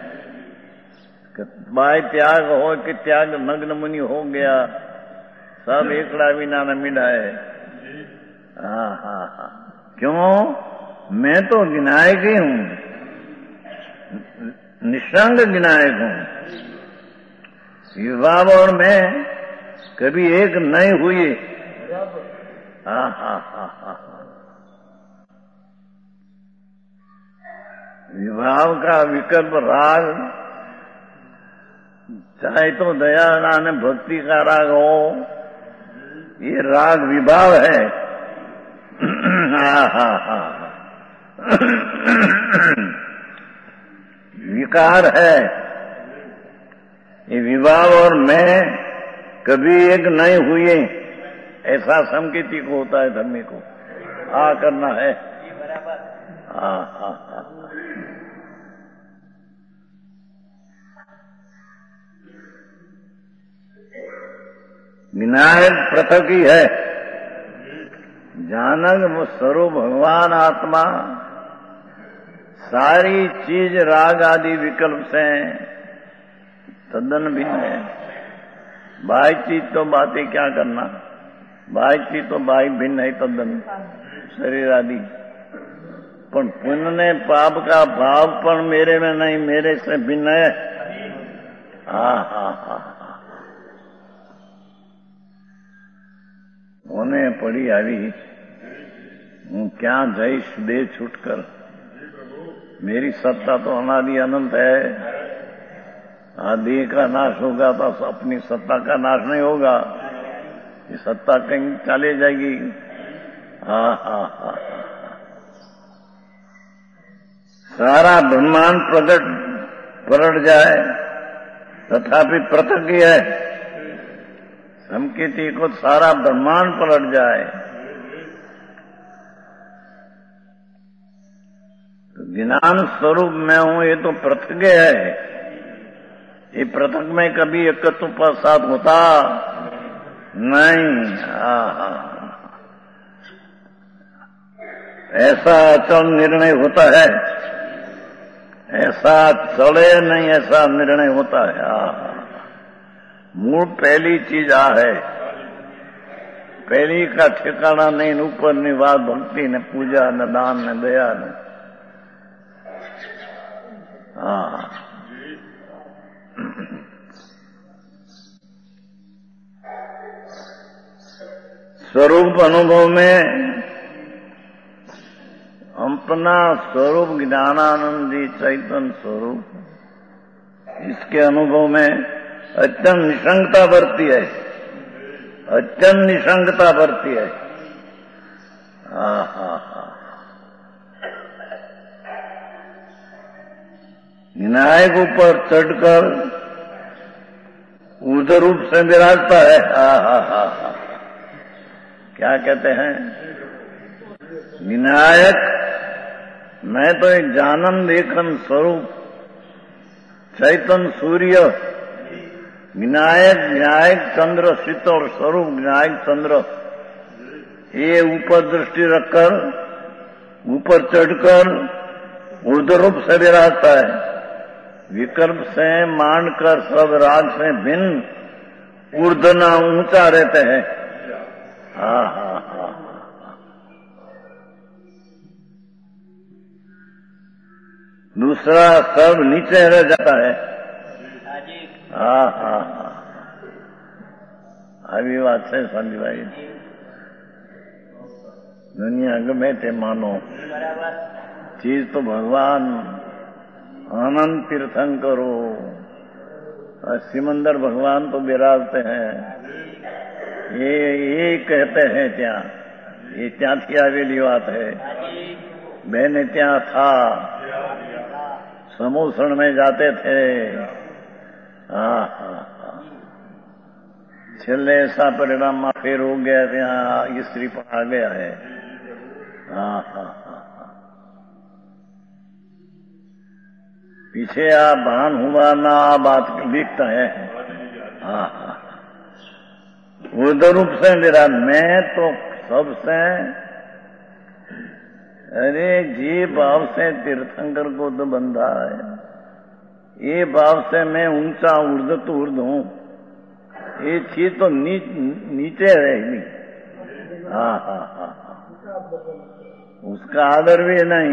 बाय त्याग हो कि त्याग नग्न मुनि हो गया, सब एकड़ा बिना न मींडा है। हाँ हाँ हाँ क्यों? मैं तो विनायक ही हूँ, निसंग विनायक हूँ। विभाव और मैं कभी एक नहीं हुई। हाँ हाँ हाँ हाँ विभाव का विकल्प राग, चाहे तो दया ने भक्ति का राग हो, ये राग विभाव है। हाँ हाँ हाँ विकार है। ये विभाव और मैं कभी एक नहीं हुए, ऐसा संकेती को होता है धर्मी को। आ करना है। हाँ हाँ हाँ विनायक पृथक ही है। जानक वो स्वरूप भगवान आत्मा, सारी चीज राग आदि विकल्प से तद्दन भिन्न है। बाई चीज तो बातें क्या करना, बाई चीज तो बाई भिन्न है तद्दन, शरीर आदि। पर पुण्य ने पाप का भाव पर मेरे में नहीं, मेरे से भिन्न है। हाँ हाँ हाँ उन्हें पड़ी આવી हूँ क्या जईश दे छूटकर। मेरी सत्ता तो अनादि अनंत है। आदि का नाश होगा तो अपनी सत्ता का नाश नहीं होगा, ये सत्ता कहीं चले जाएगी। हाँ हाँ हाँ सारा ब्रह्मांड प्रकट पलट जाए तथापि पृथक ही है। संकेती को सारा ब्रह्मांड पलट जाए तो ज्ञान स्वरूप मैं हूं, ये तो पृथक है। ये पृथक में कभी एकत्व पर साथ होता नहीं। हाँ ऐसा अचल निर्णय होता है, ऐसा चले नहीं, ऐसा निर्णय होता है। हाँ मूल पहली चीज आ है, पहली का ठिकाना नहीं, ऊपर निवाद भक्ति ने पूजा न दान न दया न। हाँ स्वरूप अनुभव में अपना स्वरूप ज्ञानानंदी चैतन्य स्वरूप, इसके अनुभव में अत्यंत निशंकता बरती है, अत्यंत निशंकता बरती है। हाँ हाँ हाँ विनायक ऊपर चढ़कर उधर रूप से विराजता है। हाँ हाँ हाँ हाँ क्या कहते हैं? विनायक मैं तो एक जानन देखन स्वरूप चैतन सूर्य विनायक विनायक चंद्र शीतल स्वरूप विनायक चंद्र ये ऊपर दृष्टि रखकर ऊपर चढ़कर ऊर्ध्वरूप से विराजता है। विकल्प से मानकर सब राग से भिन्न ऊर्धना ऊंचा रहते हैं। हा हा हा दूसरा सब नीचे रह जाता है। हा हा हा આવી વાત છે સંજયભાઈ। दुनिया गमे ते मानो चीज तो भगवान आनंद तीर्थंकरो सिमंदर भगवान तो विराजते हैं। ये ये कहते हैं त्या ये त्या थी आवेली बात है। मैंने त्या था समोसण में जाते थे। हाँ हाँ हाँ छेल्ले ऐसा परिणाम में फिर हो गया ત્યાં स्त्री पर आ गया है। हाँ हाँ हाँ पीछे आ भान हुआ ना बात लिखता है। हाँ हाँ उधर रूप से मेरा मैं तो सबसे अरे जी भाव से तीर्थंकर को तो बंधा है। ये भाव से मैं ऊंचा उर्द तो उर्द हूं। ये चीज तो नी, नीचे रहेगी। हाँ हाँ हाँ उसका आदर भी नहीं।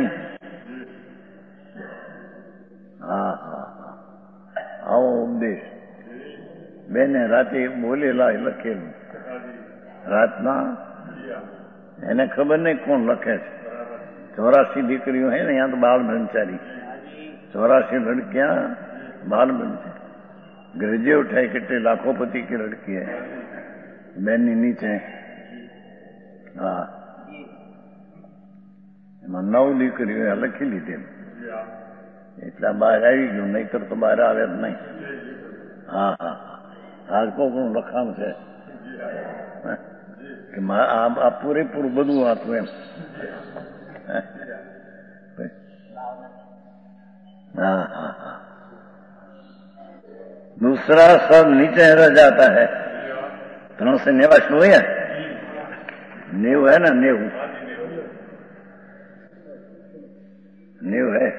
हाँ हाँ हाँ आओ उपदेश બેને રાતે બોલેલા લખેલું રાતના એને ખબર નહીં કોણ લખે છે। ચોરાસી દીકરીઓ હે ને यहाँ तो बाल ब्रह्मचारी चौरासी लड़कियां बाल ब्रह्मचारी ग्रेजुएट है कितने लाखोपति की लड़की है બેનની નીચે। હા એમાં નવ દીકરીઓ લખી લીધી એટલા બહાર આવી ગયું નહીતર તો બહાર આવે જ નહીં। હા હા આજ કોકનું લખાણ છે કે આ પૂરેપૂરું બધું હતું એમ। हाँ हाँ हाँ दूसरा सब नीचे रह जाता है। त्रण से नेवा शुरू है नेव है ना नेव नेव है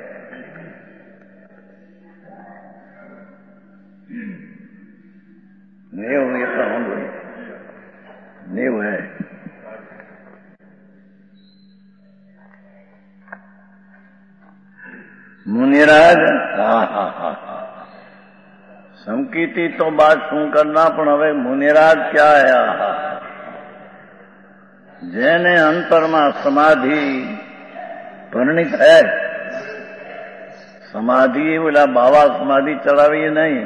नेव ये तो हम नेव है। मुनिराज हा हा हा हा समकीती तो बात शू करना पण हवे मुनिराज क्या है? आहा जेने अंतर में समाधि परिणित है। समाधि बोला बाबा समाधि चढ़ावी नहीं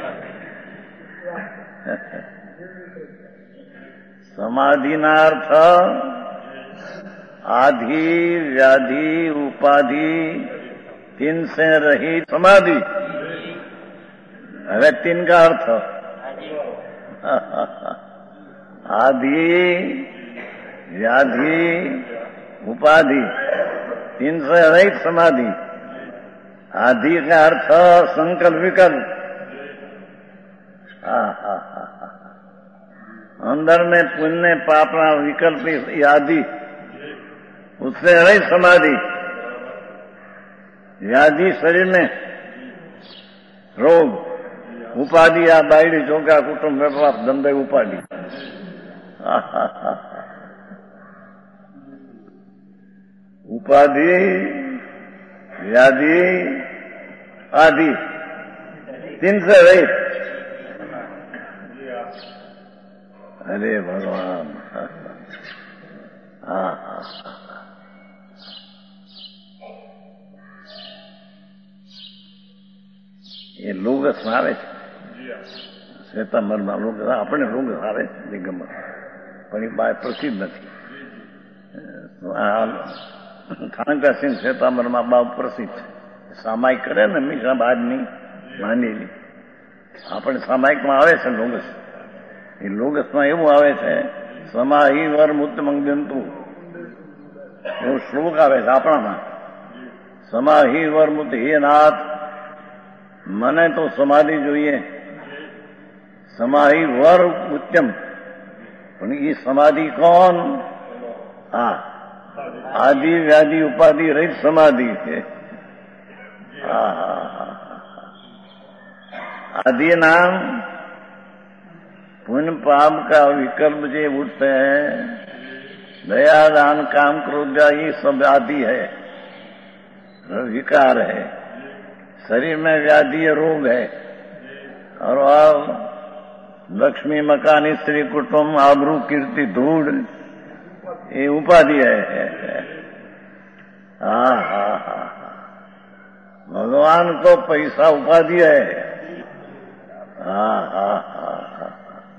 समाधि ना अर्थ आधि व्याधि उपाधि तीन से रही समाधि। હવે तीन का अर्थ आदि व्याधि उपाधि तीन से रहित समाधि। आदि का अर्थ संकल्प विकल्प। अंदर में पुण्य पापना विकल्प आदि उससे रहित समाधि। व्याधि शरीर में रोग उपाधि आ बायडी चौका कुटुंब व्यापार धंधे उपाधि। उपाधि व्याधि आदि तीन से रहित। अरे भगवान हाँ हाँ ये लोगस આવે છે શ્વેતાંબરમાં લોગસ આપણે લોગસ આવે છે દિગંબર પણ એ બહાર પ્રસિદ્ધ નથી। ખાનકા સિંહ શ્વેતાંબરમાં બહુ પ્રસિદ્ધ છે। સામાયિક કરે ને હંમેશા બહારની માનેલી આપણે સામાયિકમાં આવે છે લોગસ। એ લોગસમાં એવું આવે છે સમાહિ વર મુક્ત મંગંતુ એવો શ્લોક આવે છે આપણામાં. સમાહિ વર મુક્ત, હે નાથ મને તો સમાધિ જોઈએ. સમાહિ વર ઉત્તમ, પણ એ સમાધિ કોણ? હા, આદિ વ્યાધિ ઉપાધિ રહિત સમાધિ છે. आदि नाम पुण्य पाप का विकल्प जे उठते हैं, दया दान काम क्रोध ये सब आदि है, विकार है, शरीर में व्याधि रोग है, और अब लक्ष्मी मकान स्त्री कुटुंब आबरू कीर्ति धूड़ ये उपाधि है. हाँ हाँ हाँ, भगवान को पैसा उपाधि है. हाँ हाँ हाँ हाँ,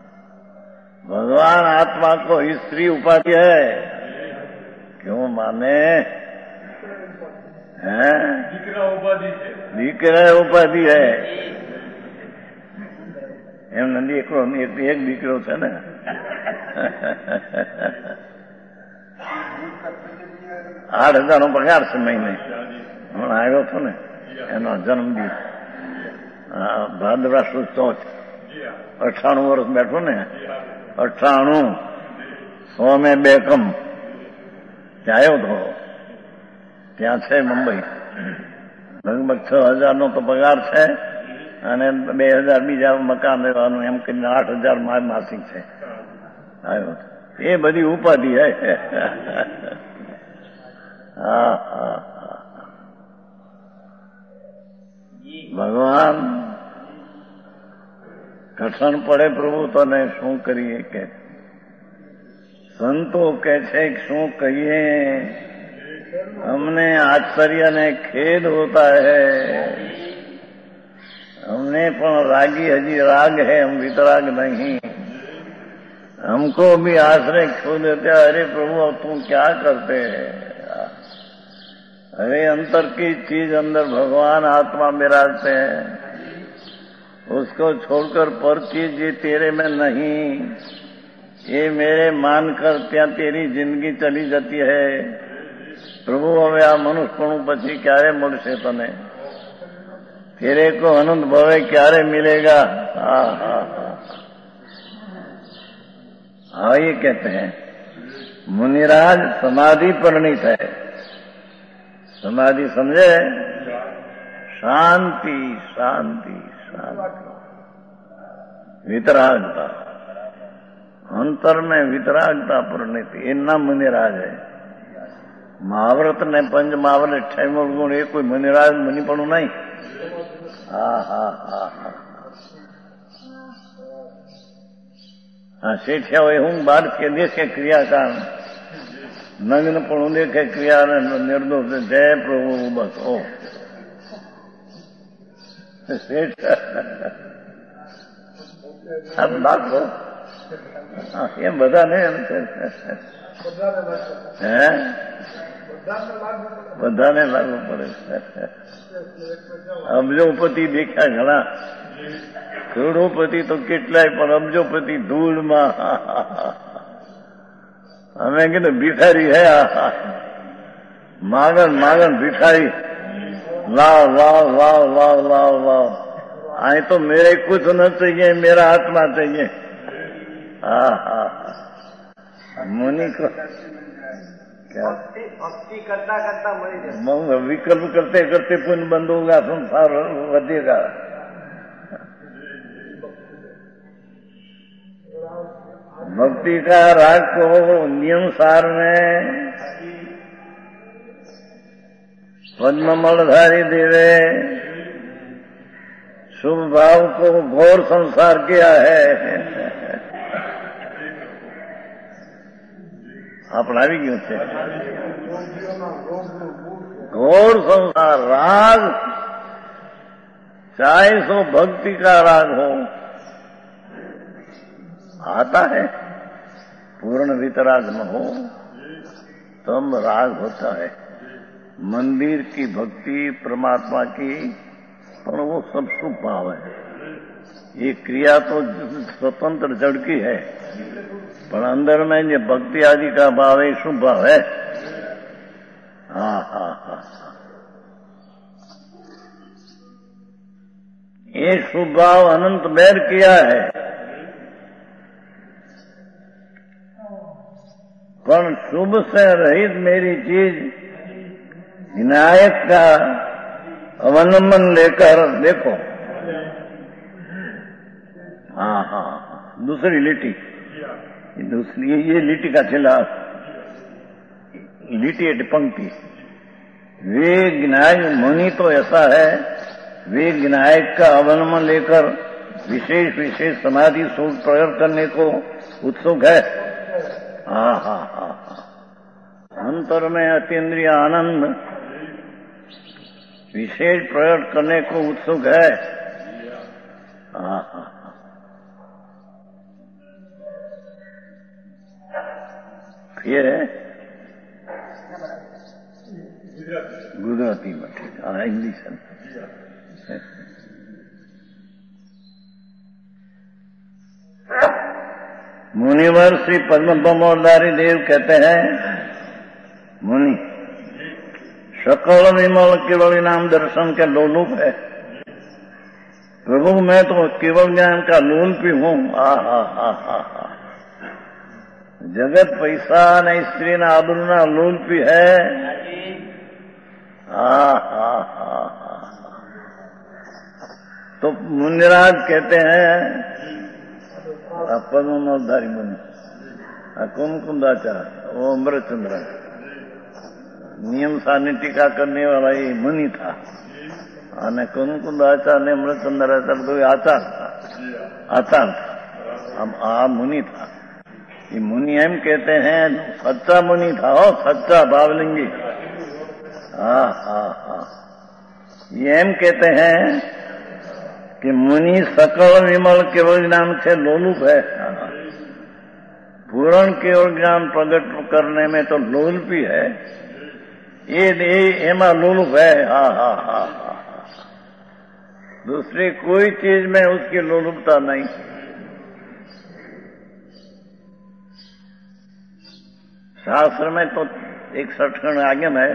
भगवान आत्मा को स्त्री उपाधि है. क्यों माने? हैं? દીકરા ઉપાધિ છે. દીકરા ઉપાધિ है. એમ નથી એકલો એક દીકરો છે ને. આઠ હજાર નો પગાર છે મહિને. હમણાં આવ્યો હતો ને એનો જન્મદિવસ, ભાદરવા સુદ ચોથ, અઠાણું વર્ષ બેઠો ને, અઠાણું સો મેં બેકમ ત્યાં આવ્યો હતો. ત્યાં છે મુંબઈ, લગભગ છ હજાર નો તો પગાર છે અને બે હજાર બીજા મકાન રહેવાનું, એમ કરીને આઠ હજાર માસિક છે. આવ્યો એ બધી ઉપાધિ હે. હા હા, ભગવાન કઠણ પડે પ્રભુ તને શું કરીએ કે. સંતો કે છે શું કહીએ, हमने आश्चर्य ने खेद होता है. हमने पण रागी हजी राग है, हम वितराग नहीं. हमको भी आश्रय खो देते. अरे प्रभु अब तुम क्या करते हैं? अरे अंतर की चीज अंदर भगवान आत्मा विराजते हैं, उसको छोड़कर पर चीज ये तेरे में नहीं, ये मेरे मानकर त्या तेरी जिंदगी चली जाती है. प्रभु હવે આ મનુષ્યપણું પછી ક્યારે મળશે તને? तेरे को अनंत भवे क्यारे मिलेगा? हाँ हाँ हाँ, हाँ ये कहते हैं मुनिराज समाधि परिणित है. समाधि समझे? शांति शांति शांति, वितरागता, अंतर में वितरागता परिणित, ये नाम मुनिराज है. महाव्रत ने पंच महाव्रत अठाईस गुण ये कोई मुनिराज मुनिपणु नहीं. हाँ हाँ हाँ हाँ हाँ, सेठिया हुए हूँ बार के देश के क्रिया कारण नग्न पण देखे क्रिया निर्दोष जय प्रभु बस ओ सेठ अब बात हो. हाँ ये बधा नहीं है, બધાને લાગુ પડે. અબજોપતિ દેખ્યા ઘણા, કરોડોપતિ તો કેટલાય, પણ અબજોપતિ ધૂળમાં. અમે કીધું ભિખારી હે, માગણ માગણ ભિખારી, લાવ લાવ લાવ લાવ લાવ લાવ. અહીં તો મેરે કુછ ન चाहिए, मेरा आत्मा चाहिए. હા હા, मुनि को क्या भक्ति करता करता मरी जाए, विकल्प करते करते पुण्य बंद होगा, संसार बढ़ेगा. भक्ति का राग को नियम सार में पद्ममलधारी देवे शुभ भाव को घोर संसार किया है. આપણે આવી ગયું છે घोर संसार. राग चाहे सो भक्ति का राग हो, आता है, पूर्ण वितराग न हो तब राग होता है. मंदिर की भक्ति परमात्मा की, पर वो सब शुभ भाव है. ये क्रिया तो स्वतंत्र जड़ की है, पर अंदर में ये भक्ति आदि का भाव है, शुभ भाव है। हाँ हाँ हाँ, ये शुभ भाव अनंत बैर किया है, पर शुभ से रहित मेरी चीज विनायक का अवलंबन लेकर देखो। हाँ हाँ, दूसरी लिटी, दूसरी ये लिटी का खिलाफ लिटी है पंक्ति। वे विनायक मुनि तो ऐसा है, वे विनायक का अवलंबन लेकर विशेष विशेष समाधि सुख प्रकट करने को उत्सुक है। हाँ हाँ हाँ हाँ, अंतर में अतीन्द्रिय आनंद विशेष प्रकट करने को उत्सुक है। हाँ हाँ, फिर गुजराती में ठीक, हाँ हिंदी से। मुनिवर श्री पद्म ब्रह्मोद्धारी देव कहते हैं, मुनि सकल विमल केवल नाम दर्शन के लोलुप है। प्रभु मैं तो केवल ज्ञान का लोलुप ही हूं। आ हा हा हा हा, जगत पैसा न स्त्री न आबरू न लोलुप ही है। आ हा हा हा, तो मुनिराज कहते हैं पद्मोद्धारी मुनि, कुमकुंदाचार्य, वो अमृतचंद्र नियम सानी टीका करने वाला ये मुनि था, और कुमकुंदाचार्य ने अमृतचंद्राचार्य कोई आचार था, आचार था, अब आ मुनि था। ये मुनि एम कहते हैं सच्चा मुनि था, हो सच्चा भावलिंगी। हाँ हाँ हाँ, ये एम कहते हैं कि मुनि सकल विमल केवल ज्ञान से लोलुप है। पूर्ण केवल ज्ञान प्रकट करने में तो लोलुप ही है, ये एमा लोलुप है। हा हा हा हा, दूसरी कोई चीज में उसकी लोलुपता नहीं। शास्त्र में तो एक सठखंड आगम है,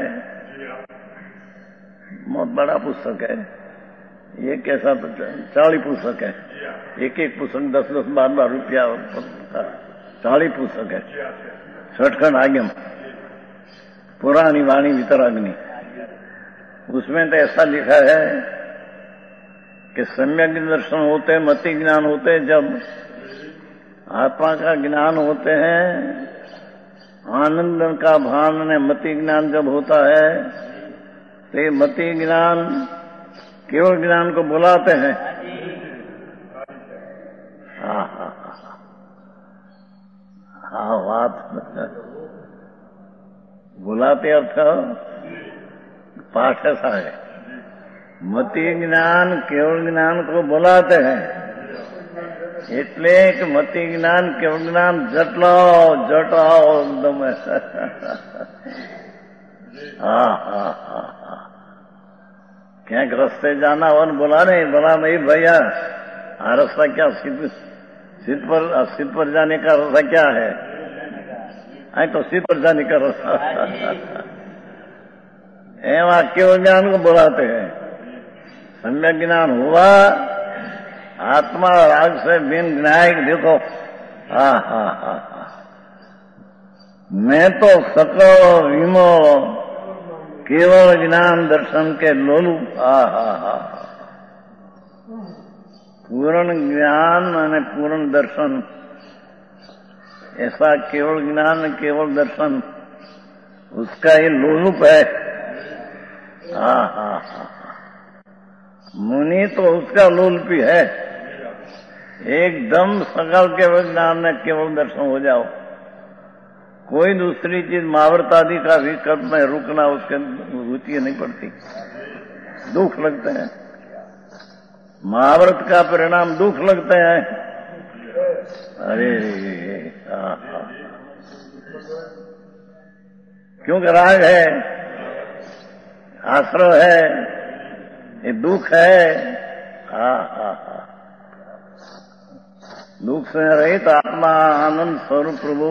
बहुत बड़ा पुस्तक है, ये कैसा तो चालीस पुस्तक है, एक एक पुस्तक दस दस बारह बारह रुपया, चालीस पुस्तक है, सठखंड आगम, पुरानी वाणी वितराग्नि। उसमें तो ऐसा लिखा है कि सम्यक दर्शन होते, मति ज्ञान होते, जब आत्मा का ज्ञान होते हैं, आनंद का भान ने मति ज्ञान जब होता है, तो ये मति ज्ञान केवल ज्ञान को बुलाते हैं। हाँ हाँ हाँ, बात बुलाते अर्थ पाठ ऐसा है, मति ज्ञान केवल ज्ञान को बुलाते हैं, એટલે કે મતિ જ્ઞાન કેવળ જ્ઞાન જટલાઓ જટાઓ એકદમ। हाँ हाँ हाँ हाँ, क्या रस्ते जाना और बोला नहीं, बोला नहीं भैया, हाँ रास्ता क्या सिद्ध सिद्ध पर सिद्ध पर जाने का रास्ता क्या है? आई तो सिद्ध पर जाने का रास्ता। एवं केवल ज्ञान को बुलाते हैं। सम्यक ज्ञान हुआ, आत्मा राग से बिन विनायक देखो। हा हा हा हा, मैं तो सकल विमल केवल ज्ञान दर्शन के लोलू। हा हा हा, पूर्ण ज्ञान અને पूर्ण दर्शन, ऐसा केवल ज्ञान केवल दर्शन उसका ये लोलुप है। हा हा हा, मुनि तो उसका लोलुप ही है। एकदम सकल केवल ज्ञान में केवल दर्शन हो जाओ, कोई दूसरी चीज महावृत आदि का विकल्प में रुकना उसके रुचि नहीं पड़ती, दुख लगते हैं। महावृत का परिणाम दुख लगते हैं। अरे हाँ हाँ, क्योंकि राग है, आश्रय है, ये दुख है। हाँ हाँ हाँ, दुख से रहित आत्मा आनंद स्वरूप प्रभु,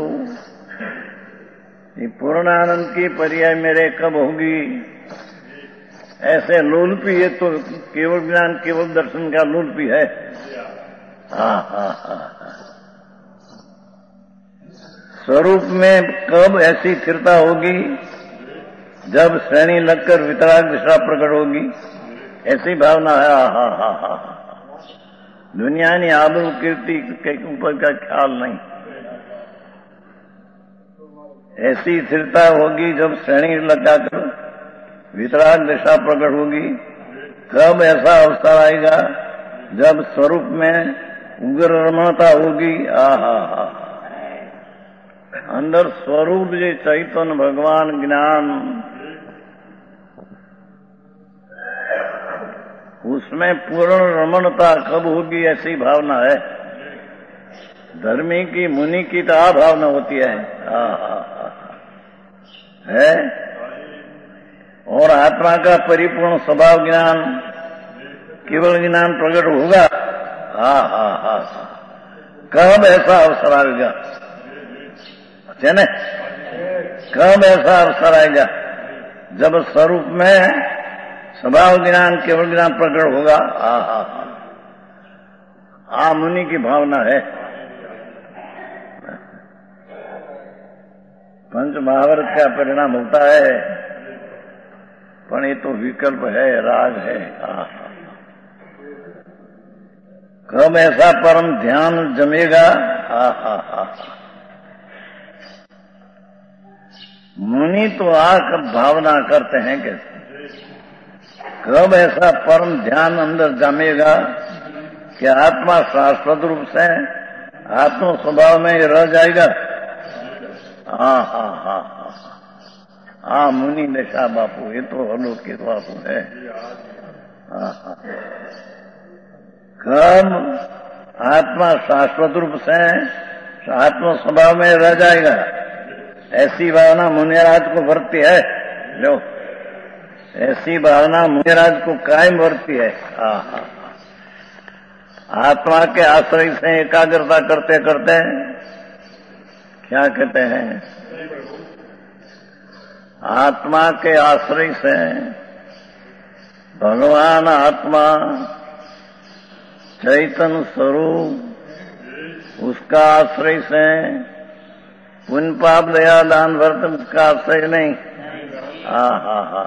ये पूर्ण आनंद की पर्याय मेरे कब होगी? ऐसे लोलपी, ये तो केवल ज्ञान केवल दर्शन का लोलपी है। हा हा हा स्वरूप में कब ऐसी स्थिरता होगी? जब श्रेणी लगकर वितराग दिशा प्रकट होगी, ऐसी भावना है। हा हा हा दुनिया ने आबरू कीर्ति के ऊपर का ख्याल नहीं, ऐसी स्थिरता होगी जब श्रेणी लगाकर वितराग दिशा प्रकट होगी। कब ऐसा अवसर आएगा? जब स्वरूप में उग्र रमणता होगी। आ हा हा अंदर स्वरूप जे चैतन्य भगवान ज्ञान, उसमें पूर्ण रमणता कब होगी? ऐसी भावना है। धर्मी की मुनि की तो आ भावना होती है। आ, आ, आ, है और आत्मा का परिपूर्ण स्वभाव ज्ञान केवल ज्ञान प्रकट होगा। हा हा हा कब ऐसा अवसर आएगा? है न? कब ऐसा अवसर आएगा? जब स्वरूप में स्वभाव ज्ञान केवल ज्ञान प्रकट होगा। हा हा हा मुनि की भावना है। पंच महाभारत का परिणाम होता है, पर ये तो विकल्प है, राग है। हा कब ऐसा परम ध्यान जमेगा? हा हा हा मुनि तो आकर भावना करते हैं कैसे? कब ऐसा परम ध्यान अंदर जमेगा कि आत्मा शाश्वत रूप से आत्म स्वभाव में रह जाएगा। हाँ हाँ हाँ हाँ हाँ मुनि दशा बापू, ये तो अलौकिक बापू है। हाँ हाँ कब आत्मा शाश्वत रूप से आत्म स्वभाव में रह जाएगा, ऐसी भावना मुनिराज को वर्ती है। लो ऐसी भावना मुनिराज को कायम वर्ती है। हाँ हाँ आत्मा के आश्रय से एकाग्रता करते करते क्या कहते हैं? आत्मा के आश्रय से भगवान आत्मा चैतन्य स्वरूप, उसका आश्रय से पुण्य पाप दया दान वर्त का आश्रय नहीं। हा हा हा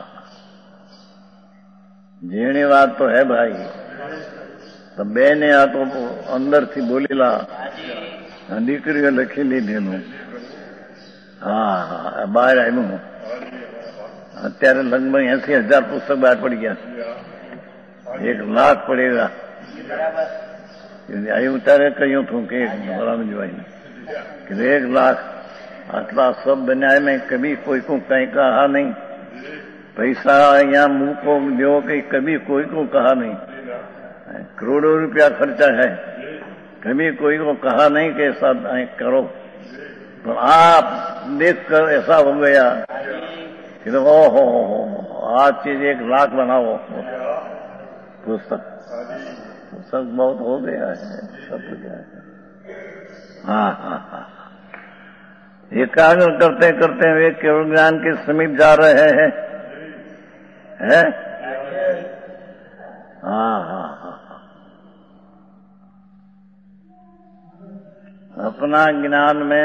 जीणी बात तो है भाई। तो બેને આ તો અંદરથી બોલેલા દીકરીઓ લખી લીધેલું। હા હા બહાર આવ્યું। અત્યારે લગભગ એસી હજાર પુસ્તક બહાર પડી ગયા, એક લાખ પડેગા। આવ્યું ત્યારે કહ્યું હતું કે રામજીભાઈ कि एक लाख आटला सब बनाए में कभी कोई को कहीं कहा नहीं, पैसा यहाँ मुंह को दो कि कभी कोई को कहा नहीं, करोड़ों रुपया खर्चा है, कभी कोई को कहा नहीं कि ऐसा करो। तो आप देख कर ऐसा हो गया कि ओ हो आज चीज एक लाख बनाओ। पुस्तक पुस्तक बहुत हो गया है, सब गया है। हाँ हाँ हाँ एकाग्र करते करते वे केवल ज्ञान के समीप जा रहे हैं। है? हाँ हाँ हाँ अपना ज्ञान में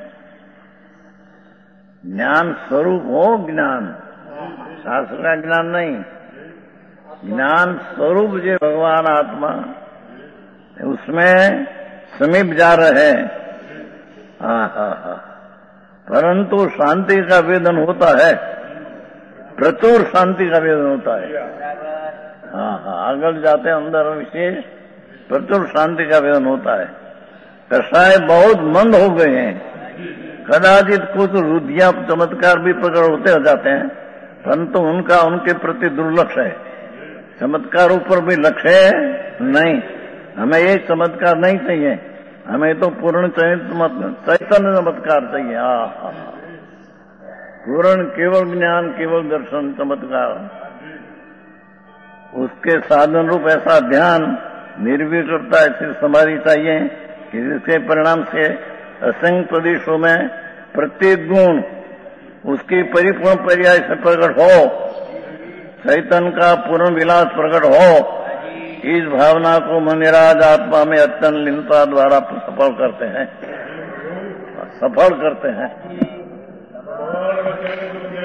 ज्ञान स्वरूप हो, ज्ञान शास्त्र का ज्ञान नहीं, ज्ञान स्वरूप जो भगवान आत्मा उसमें समीप जा रहे हैं। हाँ हाँ हाँ परंतु शांति का वेदन होता है, प्रचुर शांति का वेदन होता है। हाँ हाँ आगे जाते अंदर विशेष प्रचुर शांति का वेदन होता है। कषाय बहुत मंद हो गए हैं, कदाचित कुछ रुधिया चमत्कार भी प्रकट होते हो जाते हैं, परंतु उनका उनके प्रति दुर्लक्ष्य है। चमत्कारों पर भी लक्ष्य नहीं। हमें ये चमत्कार नहीं चाहिए, हमें तो पूर्ण चैतन्य चमत्कार चाहिए। हाँ पूर्ण केवल ज्ञान केवल दर्शन चमत्कार, उसके साधन रूप ऐसा ध्यान निर्विकल्पता ऐसी समाधि चाहिए इसके परिणाम से असंख्य प्रदेशों में प्रत्येक गुण उसकी परिपूर्ण पर्याय से प्रकट हो, चैतन्य का पूर्ण विलास प्रकट हो, इस भावना को मनिराज आत्मा में अत्यंत लीनता द्वारा सफल करते हैं, सफल करते हैं।